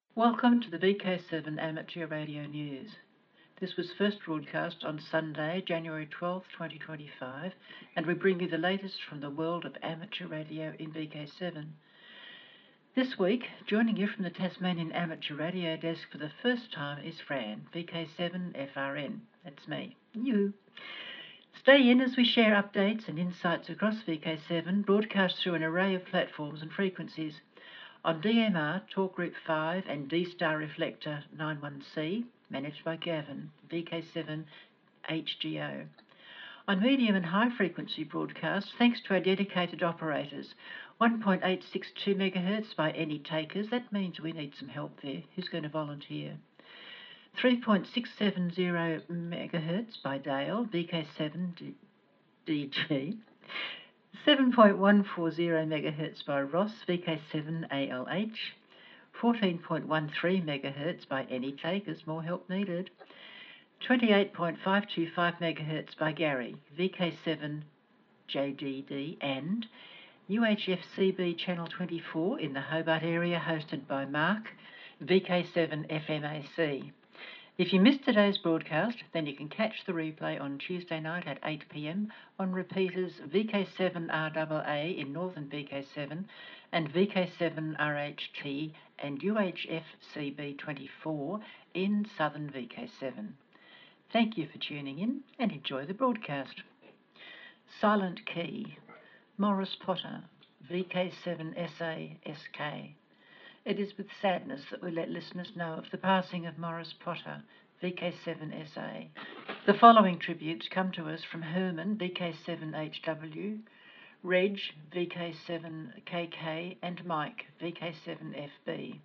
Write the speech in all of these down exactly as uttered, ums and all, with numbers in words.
Welcome to the V K seven Amateur Radio News. This was first broadcast on Sunday, January twelfth, twenty twenty-five, and we bring you the latest from the world of amateur radio in V K seven. This week, joining you from the Tasmanian Amateur Radio Desk for the first time is Fran, V K seven F R N. That's me, you. Stay in as we share updates and insights across V K seven, broadcast through an array of platforms and frequencies. On D M R, Talk Group five and D-Star Reflector ninety-one C, managed by Gavin, V K seven H G O. On medium and high frequency broadcasts, thanks to our dedicated operators, one point eight six two megahertz by Any Takers, that means we need some help there. Who's going to volunteer? three point six seven zero megahertz by Dale, V K seven D G. seven point one four zero megahertz by Ross, V K seven A L H, fourteen point one three megahertz by Any Takers, more help needed, twenty-eight point five two five megahertz by Gary, V K seven J D D, and U H F C B Channel twenty-four in the Hobart area, hosted by Mark, V K seven F M A C. If you missed today's broadcast, then you can catch the replay on Tuesday night at eight p m on repeaters V K seven R A A in northern V K seven and V K seven R H T and U H F C B twenty-four in southern V K seven. Thank you for tuning in and enjoy the broadcast. Silent Key, Morris Potter, V K seven S A S K. It is with sadness that we let listeners know of the passing of Morris Potter, V K seven S A. The following tributes come to us from Herman, V K seven H W, Reg, V K seven K K, and Mike, V K seven F B.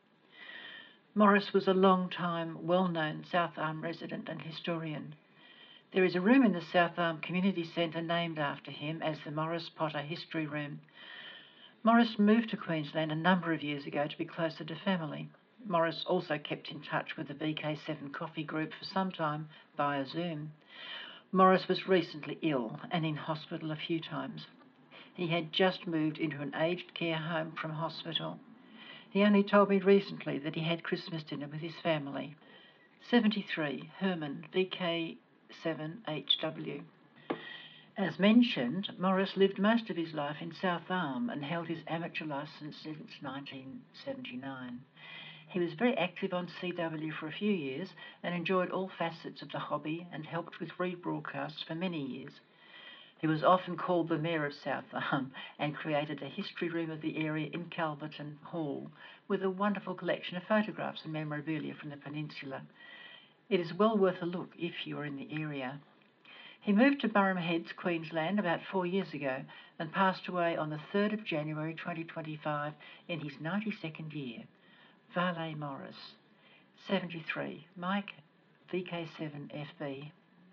Morris was a long-time, well-known South Arm resident and historian. There is a room in the South Arm Community Centre named after him as the Morris Potter History Room. Morris moved to Queensland a number of years ago to be closer to family. Morris also kept in touch with the V K seven Coffee Group for some time via Zoom. Morris was recently ill and in hospital a few times. He had just moved into an aged care home from hospital. He only told me recently that he had Christmas dinner with his family. seventy-three, Herman, V K seven H W. As mentioned, Morris lived most of his life in South Arm and held his amateur licence since nineteen seventy-nine. He was very active on C W for a few years and enjoyed all facets of the hobby and helped with rebroadcasts for many years. He was often called the Mayor of South Arm and created a history room of the area in Calverton Hall with a wonderful collection of photographs and memorabilia from the peninsula. It is well worth a look if you are in the area. He moved to Burrum Heads, Queensland, about four years ago and passed away on the third of January twenty twenty-five in his ninety-second year. Vale Morris. seventy-three, Mike, V K seven F B.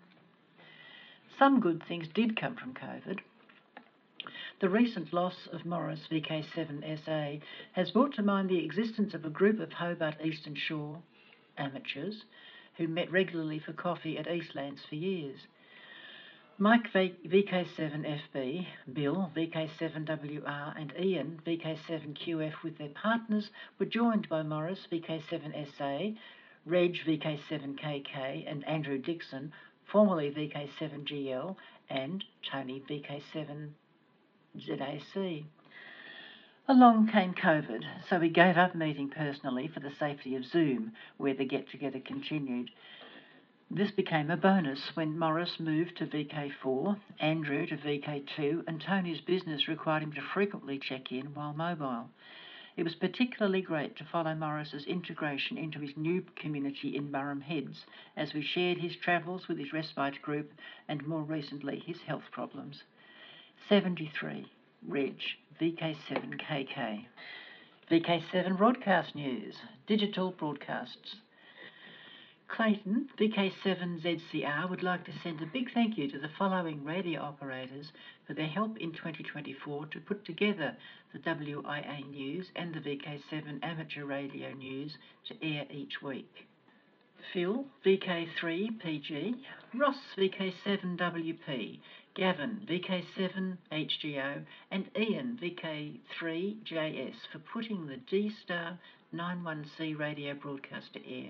Some good things did come from COVID. The recent loss of Morris, V K seven S A, has brought to mind the existence of a group of Hobart Eastern Shore amateurs who met regularly for coffee at Eastlands for years. Mike, V K seven F B, Bill, V K seven W R, and Ian, V K seven Q F, with their partners, were joined by Morris, V K seven S A, Reg, V K seven K K, and Andrew Dixon, formerly V K seven G L, and Tony, V K seven Z A C. Along came COVID, so we gave up meeting personally for the safety of Zoom, where the get-together continued. This became a bonus when Morris moved to V K four, Andrew to V K two, and Tony's business required him to frequently check in while mobile. It was particularly great to follow Morris's integration into his new community in Burrum Heads as we shared his travels with his respite group and more recently his health problems. seventy-three, Reg, V K seven K K. V K seven Broadcast News, Digital Broadcasts. Clayton, V K seven Z C R, would like to send a big thank you to the following radio operators for their help in twenty twenty-four to put together the W I A News and the V K seven Amateur Radio News to air each week. Phil, V K three P G, Ross, V K seven W P, Gavin, V K seven H G O, and Ian, V K three J S, for putting the D-Star ninety-one C radio broadcast to air.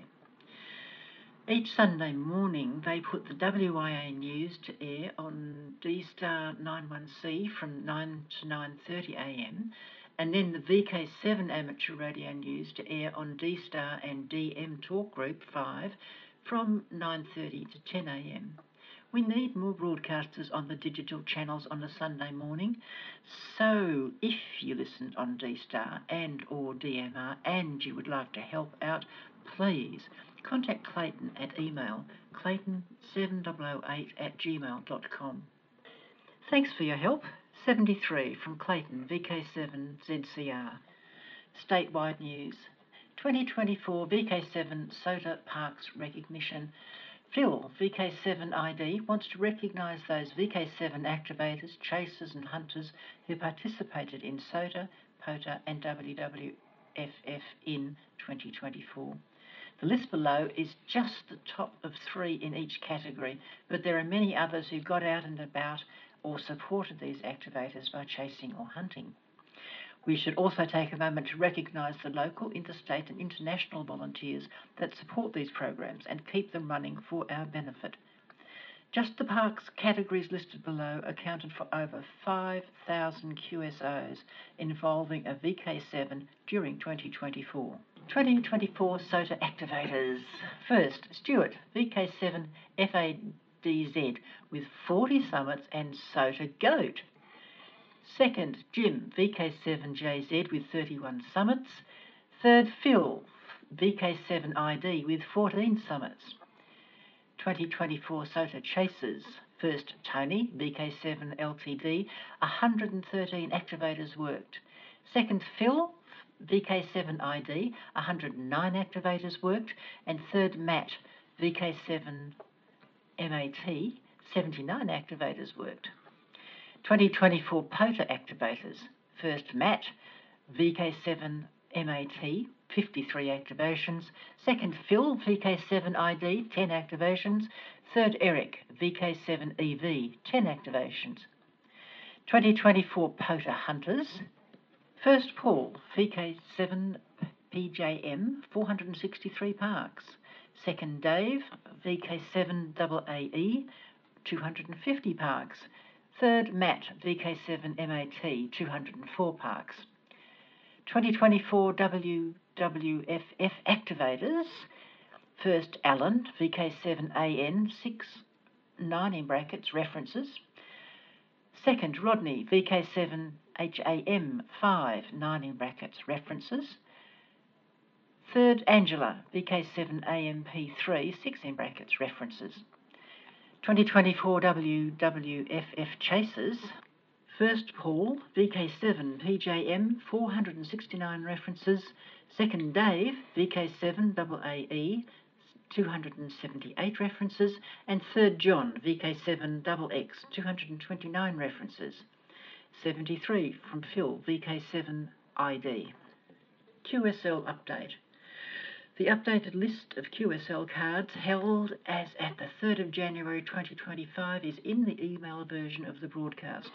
Each Sunday morning they put the W I A news to air on D-Star ninety-one C from nine to nine thirty a m, and then the V K seven amateur radio news to air on D-Star and D M Talk Group five from nine thirty to ten a m. We need more broadcasters on the digital channels on a Sunday morning, so if you listen on D-Star and or D M R and you would like to help out, please contact Clayton at email clayton seven oh eight at gmail dot com. Thanks for your help. seventy-three from Clayton, V K seven Z C R. Statewide news. twenty twenty-four V K seven SOTA Parks recognition. Phil, V K seven I D, wants to recognise those V K seven activators, chasers and hunters who participated in SOTA, POTA and W W F F in twenty twenty-four. The list below is just the top of three in each category, but there are many others who got out and about or supported these activators by chasing or hunting. We should also take a moment to recognise the local, interstate and international volunteers that support these programs and keep them running for our benefit. Just the parks categories listed below accounted for over five thousand Q S Os involving a V K seven during twenty twenty-four. twenty twenty-four SOTA activators. First, Stuart, V K seven F A D Z with forty summits and SOTA Goat. Second, Jim, V K seven J Z with thirty-one summits. Third, Phil, V K seven I D with fourteen summits. twenty twenty-four SOTA Chasers. First, Tony, V K seven L T D, one hundred thirteen activators worked. Second, Phil, V K seven I D, one hundred nine activators worked. And third, Matt, V K seven M A T, seventy-nine activators worked. twenty twenty-four POTA activators. First, Matt, V K seven M A T, fifty-three activations. Second, Phil, V K seven I D, ten activations. Third, Eric, V K seven E V, ten activations. twenty twenty-four POTA hunters. First, Paul, V K seven P J M, four hundred sixty-three parks. Second, Dave, V K seven A A E, two hundred fifty parks. Third, Matt, V K seven M A T, two hundred four parks. twenty twenty-four W W F F activators. First, Alan, V K seven A N, six, nine in brackets, references. Second, Rodney, V K seven H A M, five, nine in brackets, references. Third, Angela, V K seven A M P three, six in brackets, references. twenty twenty-four W W F F Chasers. First, Paul, V K seven P J M, four hundred sixty-nine references. Second, Dave, V K seven A A E, two hundred seventy-eight references. And third, John, V K seven X X, two hundred twenty-nine references. seventy-three from Phil, V K seven I D. Q S L update. The updated list of Q S L cards held as at the third of January twenty twenty-five is in the email version of the broadcast.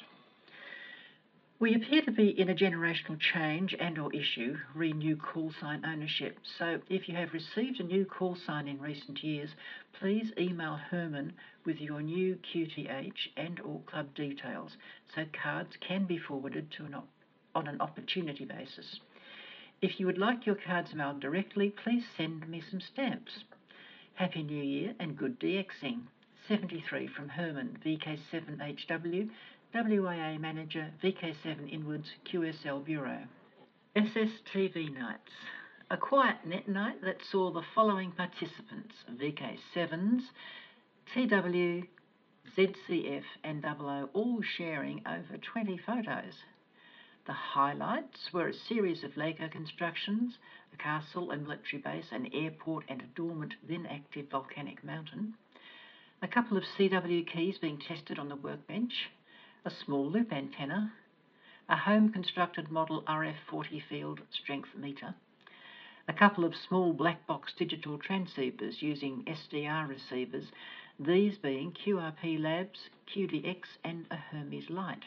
We appear to be in a generational change and or issue, renew call sign ownership. So if you have received a new call sign in recent years, please email Herman with your new Q T H and or club details so cards can be forwarded to an op- on an opportunity basis. If you would like your cards mailed directly, please send me some stamps. Happy New Year and good DXing. seventy-three from Herman, V K seven H W, W I A Manager, V K seven Inwards, Q S L Bureau. S S T V Nights. A quiet net night that saw the following participants: V K sevens, T W, Z C F and double O all sharing over twenty photos. The highlights were a series of Lego constructions, a castle and military base, an airport and a dormant then active volcanic mountain, a couple of C W keys being tested on the workbench, a small loop antenna, a home constructed model R F forty field strength meter, a couple of small black box digital transceivers using S D R receivers these being Q R P Labs, Q D X and a Hermes Lite.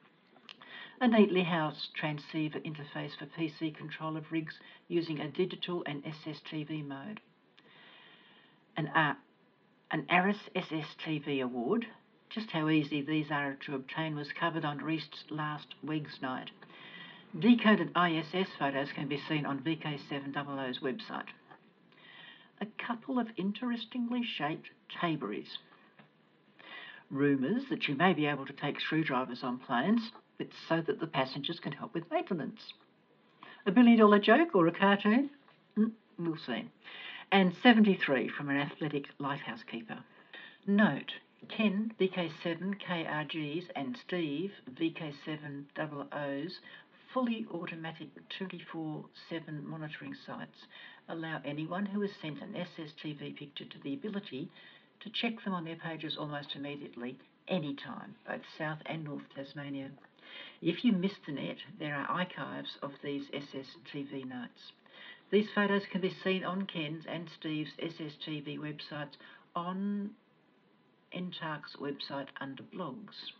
A neatly housed transceiver interface for P C control of rigs using a digital and S S T V mode. An, uh, an ARIS S S T V award. Just how easy these are to obtain was covered on Reist's last Wegs night. Decoded I S S photos can be seen on V K seven hundred O's website. A couple of interestingly shaped Taberys. Rumours that you may be able to take screwdrivers on planes, but so that the passengers can help with maintenance. A billion dollar joke or a cartoon? Mm, we'll see. And seventy-three from an athletic lighthouse keeper. Note, Ken, V K seven K R Gs and Steve, V K seven hundred O's fully automatic twenty-four seven monitoring sites allow anyone who has sent an S S T V picture to the ability to check them on their pages almost immediately, anytime, both South and North Tasmania. If you missed the net, there are archives of these S S T V nights. These photos can be seen on Ken's and Steve's S S T V websites on N T A R C's website under blogs.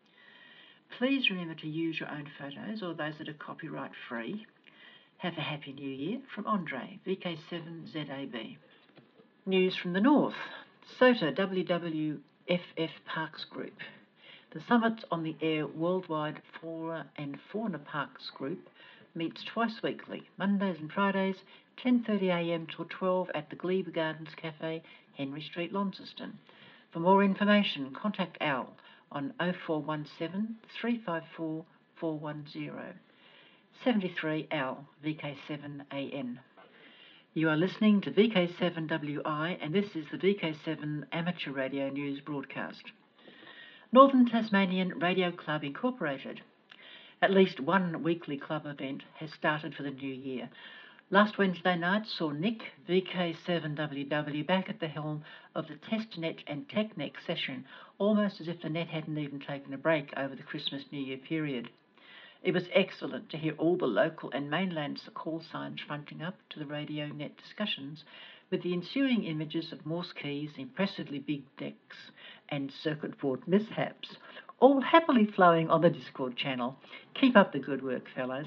Please remember to use your own photos or those that are copyright free. Have a happy new year from Andre, V K seven Z A B. News from the north. SOTA W W F F Parks Group. The Summits on the Air Worldwide Flora and Fauna Parks Group meets twice weekly, Mondays and Fridays, ten thirty a m till twelve at the Glebe Gardens Cafe, Henry Street, Launceston. For more information, contact Al on oh four one seven, three five four, four one zero. seventy-three Al, V K seven A N. You are listening to V K seven W I, and this is the V K seven Amateur Radio News broadcast. Northern Tasmanian Radio Club Incorporated. At least one weekly club event has started for the new year. Last Wednesday night saw Nick, V K seven W W, back at the helm of the TestNet and TechNet session, almost as if the net hadn't even taken a break over the Christmas New Year period. It was excellent to hear all the local and mainland call signs fronting up to the radio net discussions, with the ensuing images of Morse keys, impressively big decks, and circuit board mishaps, all happily flowing on the Discord channel. Keep up the good work, fellows.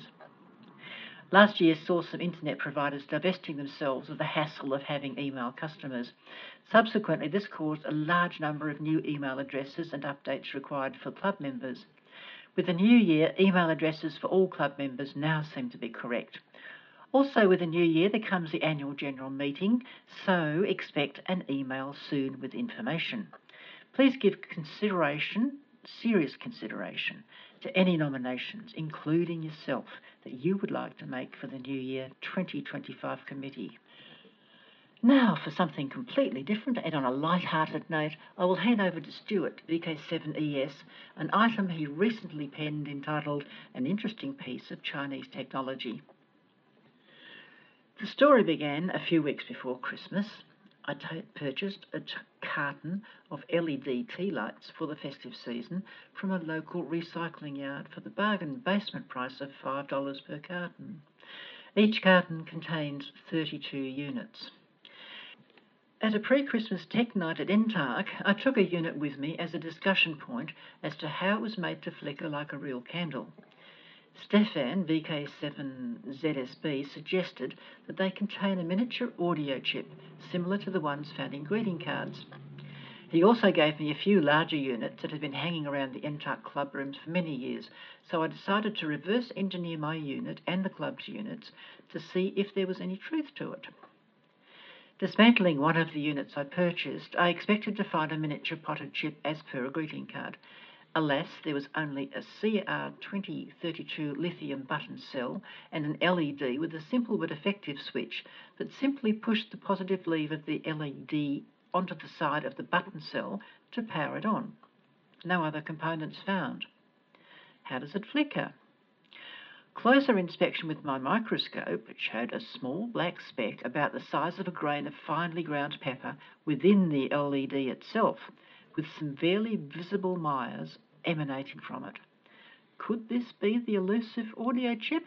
Last year saw some internet providers divesting themselves of the hassle of having email customers. Subsequently, this caused a large number of new email addresses and updates required for club members. With the new year, email addresses for all club members now seem to be correct. Also with the new year, there comes the annual general meeting, so expect an email soon with information. Please give consideration, serious consideration, to any nominations, including yourself, that you would like to make for the new year twenty twenty-five committee. Now, for something completely different and on a light-hearted note, I will hand over to Stuart, V K seven E S, an item he recently penned entitled An Interesting Piece of Chinese Technology. The story began a few weeks before Christmas. I t- purchased a t- carton of L E D tea lights for the festive season from a local recycling yard for the bargain basement price of five dollars per carton. Each carton contains thirty-two units. At a pre-Christmas tech night at N T A R C, I took a unit with me as a discussion point as to how it was made to flicker like a real candle. Stefan, V K seven Z S B, suggested that they contain a miniature audio chip similar to the ones found in greeting cards. He also gave me a few larger units that had been hanging around the N T A R C club rooms for many years, so I decided to reverse engineer my unit and the club's units to see if there was any truth to it. Dismantling one of the units I purchased, I expected to find a miniature potted chip as per a greeting card. Alas, there was only a C R twenty thirty-two lithium button cell and an L E D with a simple but effective switch that simply pushed the positive leave of the L E D onto the side of the button cell to power it on. No other components found. How does it flicker? Closer inspection with my microscope showed a small black speck about the size of a grain of finely ground pepper within the L E D itself, with some barely visible mires emanating from it. Could this be the elusive audio chip?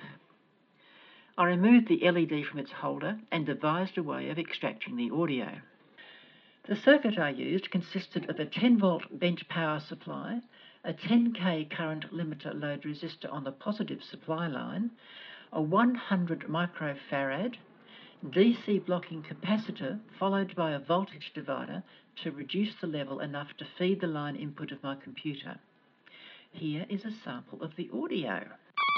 I removed the L E D from its holder and devised a way of extracting the audio. The circuit I used consisted of a ten volt bench power supply, a ten K current limiter load resistor on the positive supply line, a one hundred microfarad D C blocking capacitor followed by a voltage divider to reduce the level enough to feed the line input of my computer. Here is a sample of the audio.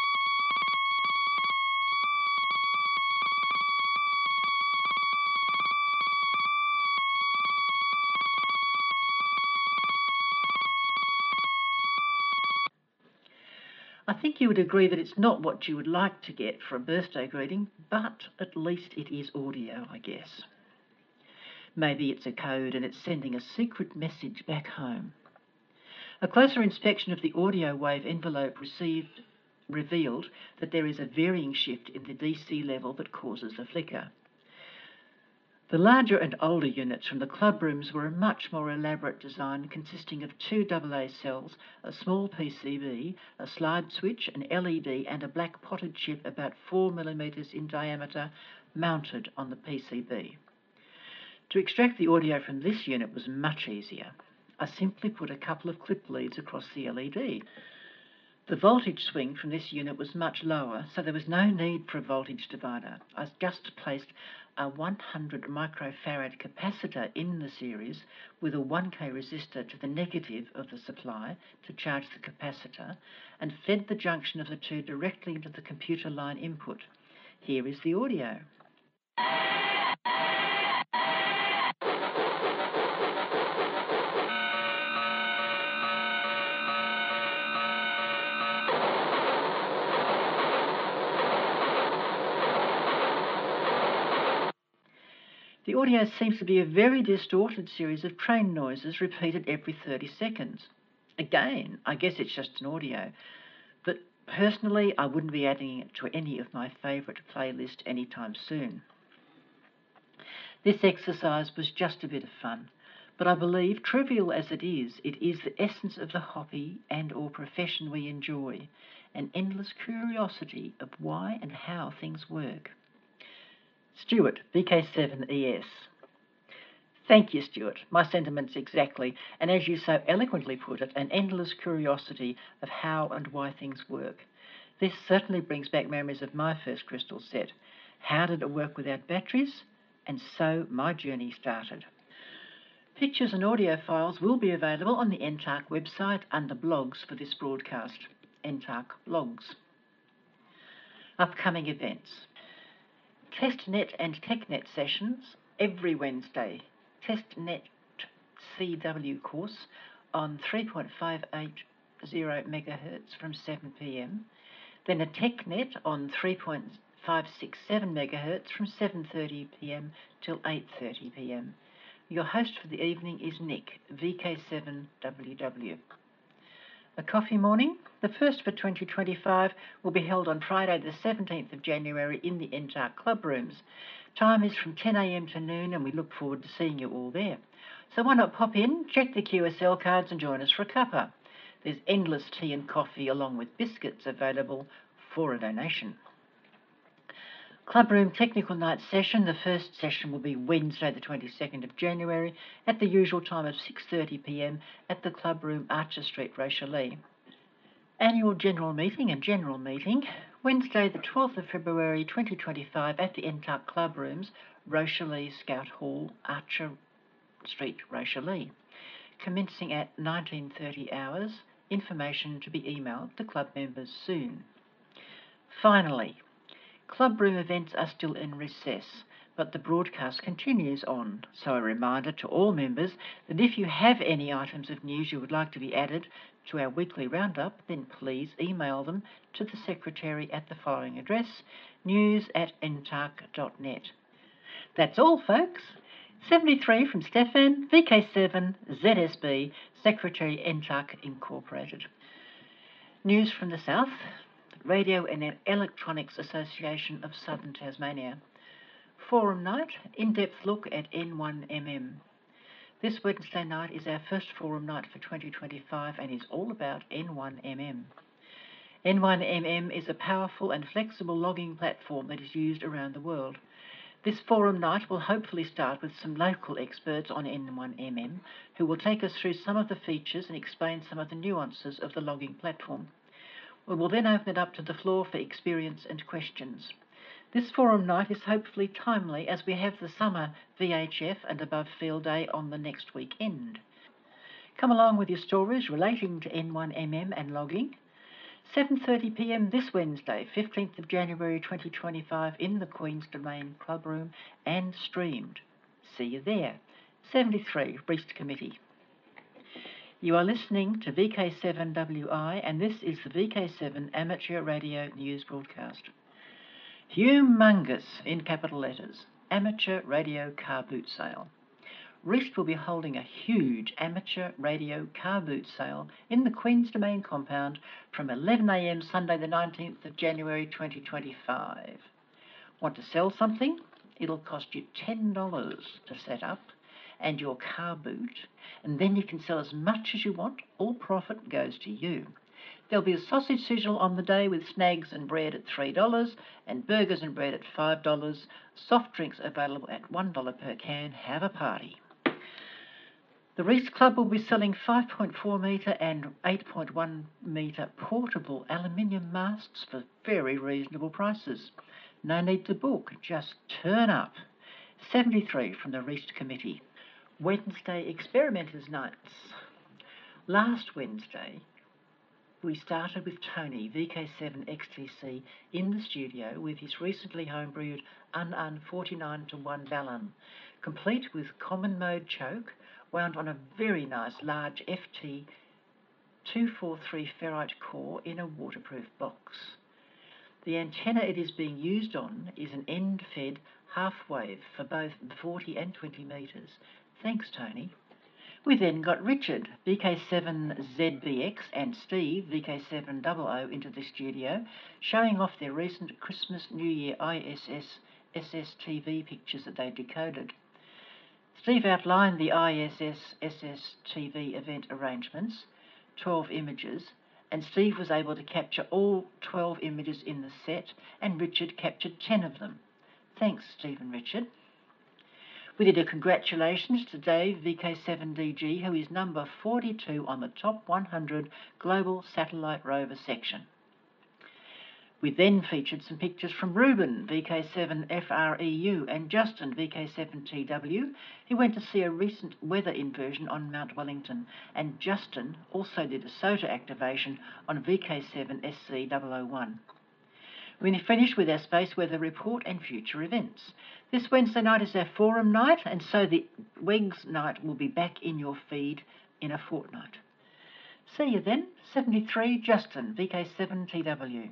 I think you would agree that it's not what you would like to get for a birthday greeting, but at least it is audio, I guess. Maybe it's a code and it's sending a secret message back home. A closer inspection of the audio wave envelope received revealed that there is a varying shift in the D C level that causes the flicker. The larger and older units from the club rooms were a much more elaborate design consisting of two double A cells, a small P C B, a slide switch, an L E D and a black potted chip about four millimetres in diameter mounted on the P C B. To extract the audio from this unit was much easier. I simply put a couple of clip leads across the L E D. The voltage swing from this unit was much lower, so there was no need for a voltage divider. I just placed a one hundred microfarad capacitor in the series with a one K resistor to the negative of the supply to charge the capacitor and fed the junction of the two directly into the computer line input. Here is the audio. The audio seems to be a very distorted series of train noises repeated every thirty seconds. Again, I guess it's just an audio, but personally I wouldn't be adding it to any of my favourite playlists anytime soon. This exercise was just a bit of fun, but I believe, trivial as it is, it is the essence of the hobby and or profession we enjoy, an endless curiosity of why and how things work. Stuart, V K seven E S. Thank you, Stuart. My sentiments exactly, and as you so eloquently put it, an endless curiosity of how and why things work. This certainly brings back memories of my first crystal set. How did it work without batteries? And so my journey started. Pictures and audio files will be available on the N T A R C website under blogs for this broadcast. N T A R C blogs. Upcoming events. TestNet and TechNet sessions every Wednesday. TestNet C W course on three point five eight zero megahertz from seven p m. Then a TechNet on three point five six seven megahertz from seven thirty p m till eight thirty p m. Your host for the evening is Nick, V K seven W W. A coffee morning, the first for twenty twenty-five, will be held on Friday the seventeenth of January in the N T A R C club rooms. Time is from ten a m to noon and we look forward to seeing you all there. So why not pop in, check the Q S L cards and join us for a cuppa. There's endless tea and coffee along with biscuits available for a donation. Clubroom Technical Night session. The first session will be Wednesday the twenty-second of January at the usual time of six thirty p m at the Clubroom Archer Street, Rochelle. Annual General Meeting and General Meeting, Wednesday the twelfth of February twenty twenty-five at the N T A R C Club Rooms, Rochelle Scout Hall, Archer Street, Rochelle. Commencing at nineteen thirty hours, information to be emailed to club members soon. Finally, clubroom events are still in recess, but the broadcast continues on, so a reminder to all members that if you have any items of news you would like to be added to our weekly roundup, then please email them to the Secretary at the following address, news at n t a r c dot net. That's all, folks. seventy-three from Stefan, V K seven, Z S B, Secretary N T A R C Incorporated. News from the South. Radio and Electronics Association of Southern Tasmania. Forum night, in-depth look at N one M M. This Wednesday night is our first forum night for twenty twenty-five and is all about N one M M. N one M M is a powerful and flexible logging platform that is used around the world. This forum night will hopefully start with some local experts on N one M M who will take us through some of the features and explain some of the nuances of the logging platform. We will then open it up to the floor for experience and questions. This forum night is hopefully timely as we have the summer V H F and above field day on the next weekend. Come along with your stories relating to N one M M and logging. seven thirty p m this Wednesday, fifteenth of January twenty twenty-five in the Queen's Domain Club Room and streamed. See you there. seventy-three, Reist Committee. You are listening to V K seven W I and this is the V K seven Amateur Radio News Broadcast. Humongous, in capital letters, Amateur Radio Car Boot Sale. Reist will be holding a huge amateur radio car boot sale in the Queen's Domain compound from eleven a m Sunday the nineteenth of January twenty twenty-five. Want to sell something? It'll cost you ten dollars to set up and your car boot, and then you can sell as much as you want. All profit goes to you. There'll be a sausage sizzle on the day with snags and bread at three dollars and burgers and bread at five dollars. Soft drinks available at one dollar per can. Have a party. The Reist Club will be selling five point four metre and eight point one metre portable aluminium masks for very reasonable prices. No need to book, just turn up. seventy-three from the Reist Committee. Wednesday Experimenters Nights. Last Wednesday, we started with Tony, V K seven X T C, in the studio with his recently homebrewed Un Un forty-nine to one Vallon, complete with common mode choke, wound on a very nice large F T two forty-three ferrite core in a waterproof box. The antenna it is being used on is an end-fed half-wave for both forty and twenty metres. Thanks, Tony. We then got Richard, V K seven Z B X, and Steve, V K seven double O, into the studio, showing off their recent Christmas New Year I S S S S T V pictures that they decoded. Steve outlined the I S S S S T V event arrangements, twelve images, and Steve was able to capture all twelve images in the set, and Richard captured ten of them. Thanks, Steve and Richard. We did a congratulations to Dave, V K seven D G, who is number forty-two on the top one hundred Global Satellite Rover section. We then featured some pictures from Ruben, V K seven F R E U, and Justin, V K seven T W, who went to see a recent weather inversion on Mount Wellington, and Justin also did a SOTA activation on V K seven S C zero zero one. We finished with our space weather report and future events. This Wednesday night is our forum night, and so the W E Gs night will be back in your feed in a fortnight. See you then. seventy-three, Justin, V K seven T W.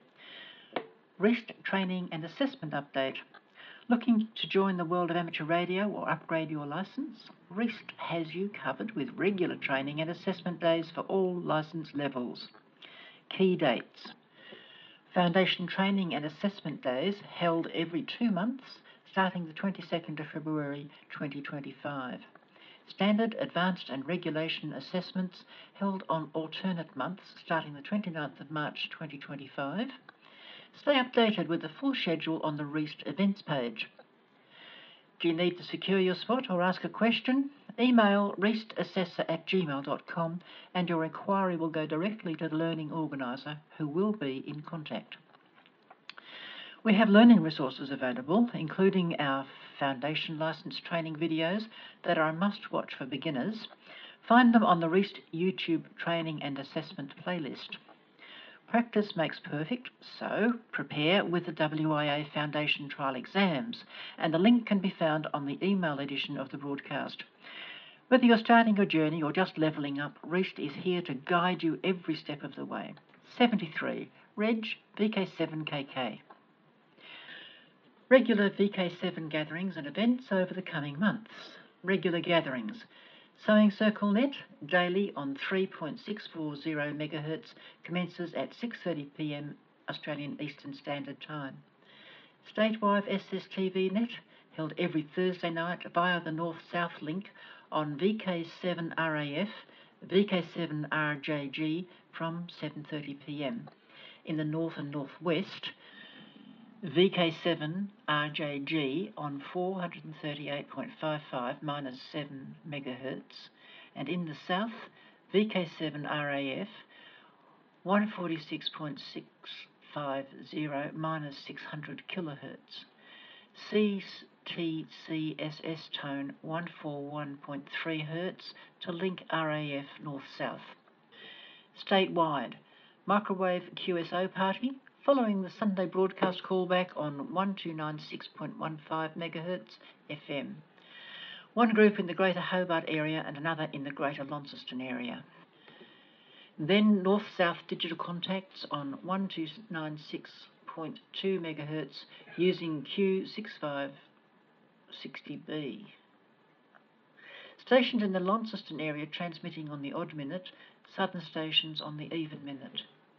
Reist Training and Assessment Update. Looking to join the world of amateur radio or upgrade your licence? Reist has you covered with regular training and assessment days for all licence levels. Key dates. Foundation Training and Assessment Days held every two months, starting the twenty-second of February twenty twenty-five. Standard, Advanced and Regulation Assessments held on alternate months, starting the twenty-ninth of March twenty twenty-five. Stay updated with the full schedule on the Reist events page. Do you need to secure your spot or ask a question? Email reistassessor at gmail dot com and your inquiry will go directly to the learning organiser, who will be in contact. We have learning resources available, including our Foundation Licence training videos that are a must-watch for beginners. Find them on the Reist YouTube Training and Assessment playlist. Practice makes perfect, so prepare with the W I A Foundation Trial Exams, and the link can be found on the email edition of the broadcast. Whether you're starting your journey or just levelling up, Reist is here to guide you every step of the way. seventy-three, Reg, V K seven K K. Regular V K seven gatherings and events over the coming months. Regular gatherings. Sewing Circle Net, daily on three point six four zero megahertz, commences at six thirty p m Australian Eastern Standard Time. Statewide S S T V Net, held every Thursday night via the North-South link on V K seven R A F, V K seven R J G from seven thirty p m. In the North and North West, V K seven R J G on four thirty-eight point five five minus seven megahertz, and in the south, V K seven R A F one forty-six point six five zero minus six hundred kilohertz. C T C S S tone one forty-one point three hertz to link R A F north-south. Statewide, microwave Q S O party following the Sunday broadcast callback on one two nine six point one five megahertz F M. One group in the Greater Hobart area and another in the Greater Launceston area. Then north-south digital contacts on one two nine six point two megahertz using Q sixty-five sixty B. Stations in the Launceston area transmitting on the odd minute, southern stations on the even minute.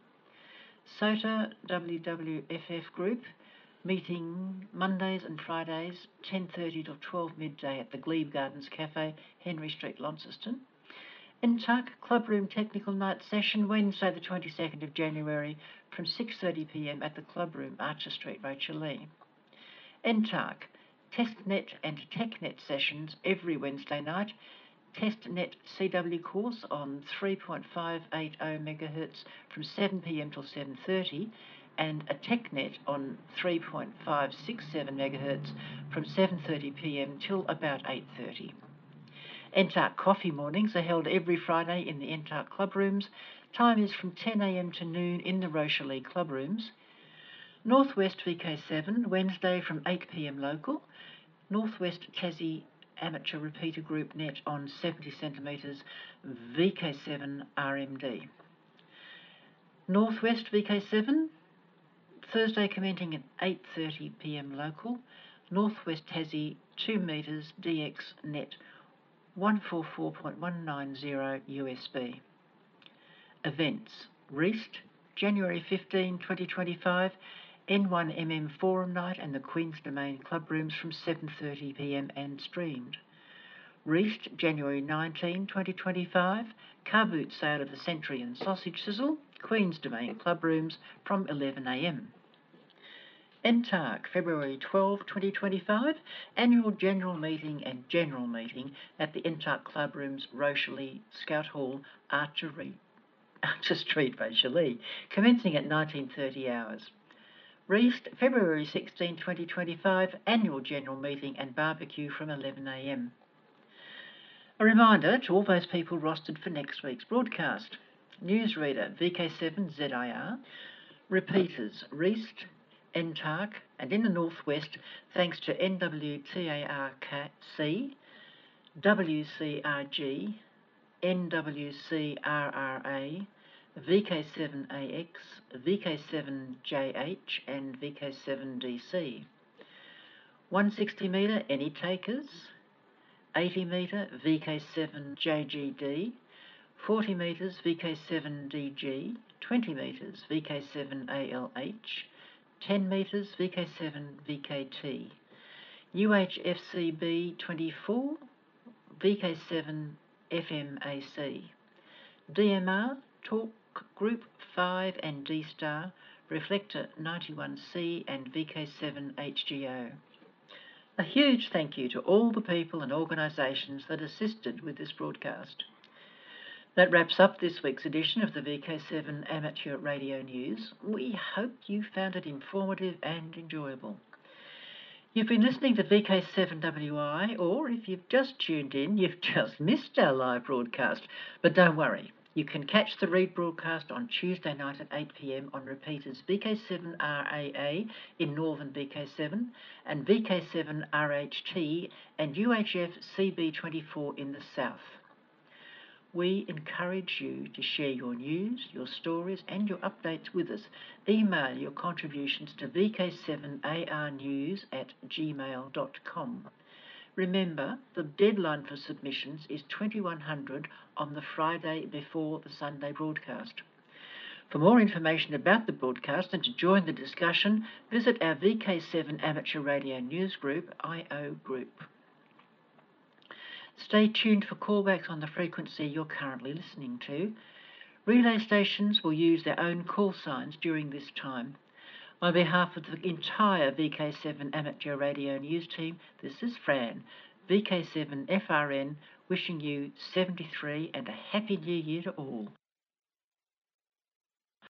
S O T A W W F F group meeting Mondays and Fridays ten thirty to twelve midday at the Glebe Gardens Cafe, Henry Street, Launceston. N T A C Clubroom Technical Night Session Wednesday the twenty-second of January from six thirty p m at the Clubroom, Archer Street, Rachel Lee. N T A C TestNet and TechNet sessions every Wednesday night. TestNet C W course on three point five eight zero megahertz from seven p m till seven thirty, and a TechNet on three point five six seven megahertz from seven thirty p m till about eight thirty. N T A C coffee mornings are held every Friday in the N T A C clubrooms. Time is from ten a m to noon in the Rochalie clubrooms. Northwest V K seven, Wednesday from eight p m local. Northwest Tassie Amateur Repeater Group net on seventy centimetres V K seven R M D. Northwest V K seven, Thursday commencing at eight thirty p m local. Northwest Tassie two metres D X net one forty-four point one nine zero U S B. Events: Reist, January fifteenth, twenty twenty-five, N one M M Forum Night and the Queen's Domain Clubrooms from seven thirty p m and streamed. Reist, January nineteenth, twenty twenty-five, Car Boot Sale of the Century and Sausage Sizzle, Queen's Domain Clubrooms from eleven a m. N T A C, February twelfth, twenty twenty-five, Annual General Meeting and General Meeting at the N T A C Clubrooms, Rochalie, Scout Hall, Archer, Archer Street, Rochalie, commencing at nineteen thirty hours. Reist, February sixteenth, twenty twenty-five, Annual General Meeting and Barbecue from eleven a m. A reminder to all those people rostered for next week's broadcast. Newsreader, V K seven Z I R. Repeaters, Reist, N T A C, and in the Northwest, thanks to N W T A R C, W C R G, N W C R R A, V K seven A X, V K seven J H and V K seven D C. one hundred sixty metre Any Takers, eighty metre V K seven J G D, forty metres V K seven D G, twenty metres V K seven A L H, ten metres V K seven V K T, U H F C B twenty-four, V K seven F M A C, D M R, Talk Group five and D Star, Reflector ninety-one C and V K seven H G O. A huge thank you to all the people and organisations that assisted with this broadcast. That wraps up this week's edition of the V K seven Amateur Radio News. We hope you found it informative and enjoyable. You've been listening to V K seven W I, or if you've just tuned in, you've just missed our live broadcast. But don't worry, you can catch the rebroadcast on Tuesday night at eight p m on repeaters V K seven R A A in northern V K seven and V K seven R H T and U H F C B twenty-four in the south. We encourage you to share your news, your stories and your updates with us. Email your contributions to V K seven A R news at gmail dot com. Remember, the deadline for submissions is twenty-one hundred on the Friday before the Sunday broadcast. For more information about the broadcast and to join the discussion, visit our V K seven Amateur Radio News Group, I O Group. Stay tuned for callbacks on the frequency you're currently listening to. Relay stations will use their own call signs during this time. On behalf of the entire V K seven Amateur Radio News team, this is Fran, V K seven F R N, wishing you seventy-three and a Happy New Year to all.